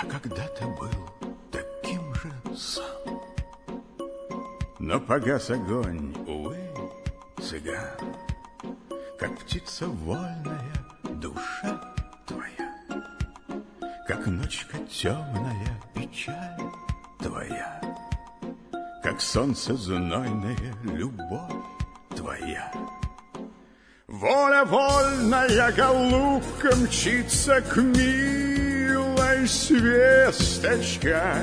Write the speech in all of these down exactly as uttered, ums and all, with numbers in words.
когда-то был таким же сам. Но погас огонь, увы, цыган, как птица вольная душа твоя, как ночка темная печаль твоя, как солнце знойная любовь твоя. Воля вольная, голубка, мчится к милой свесточке.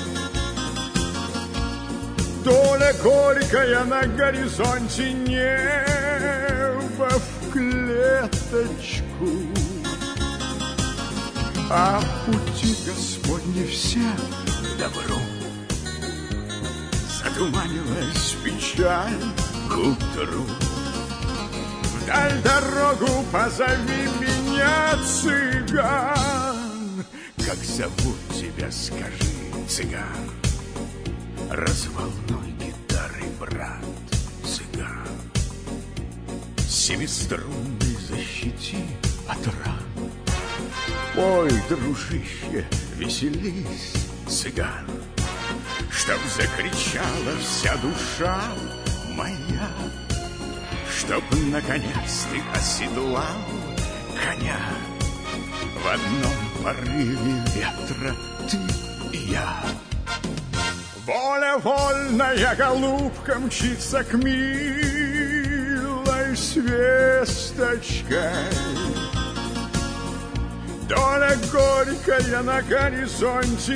Доля горькая на горизонте, небо в клеточку. А пути Господни все к добру. Затуманилась печаль к утру. Вдаль дорогу позови меня, цыган. Как зовут тебя, скажи, цыган. Разволной гитары, брат, цыган. Семиструнный защити от ран. Ой, дружище, веселись, цыган, чтоб закричала вся душа моя, чтоб наконец ты оседлал коня. В одном порыве ветра ты и я. Воля вольная, голубка, мчится к милой свесточке. Доля горькая на горизонте,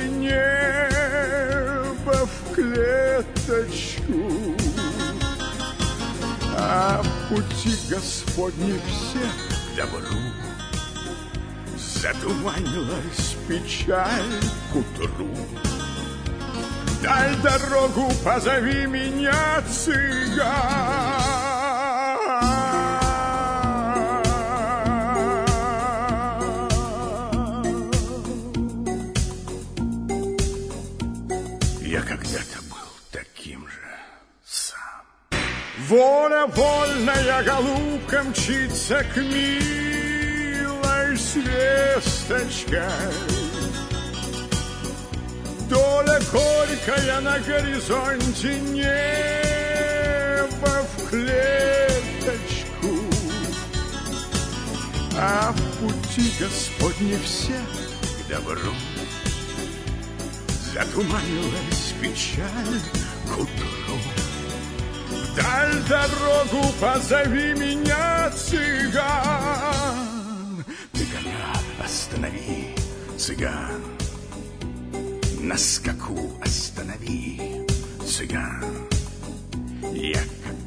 небо в клеточку. А пути Господни все к добру. Затуманилась печаль к утру. Дай дорогу, позови меня, цыган. Я когда-то был таким же сам. Воля вольная, голубка, мчится к милой свесточке. Доля горькая на горизонте, небо в клеточку. А пути Господни все к добру. Затуманилась печаль к утру. Вдаль дорогу позови меня, цыган. Ты коня останови, цыган. На скаку останови, цыган. Я как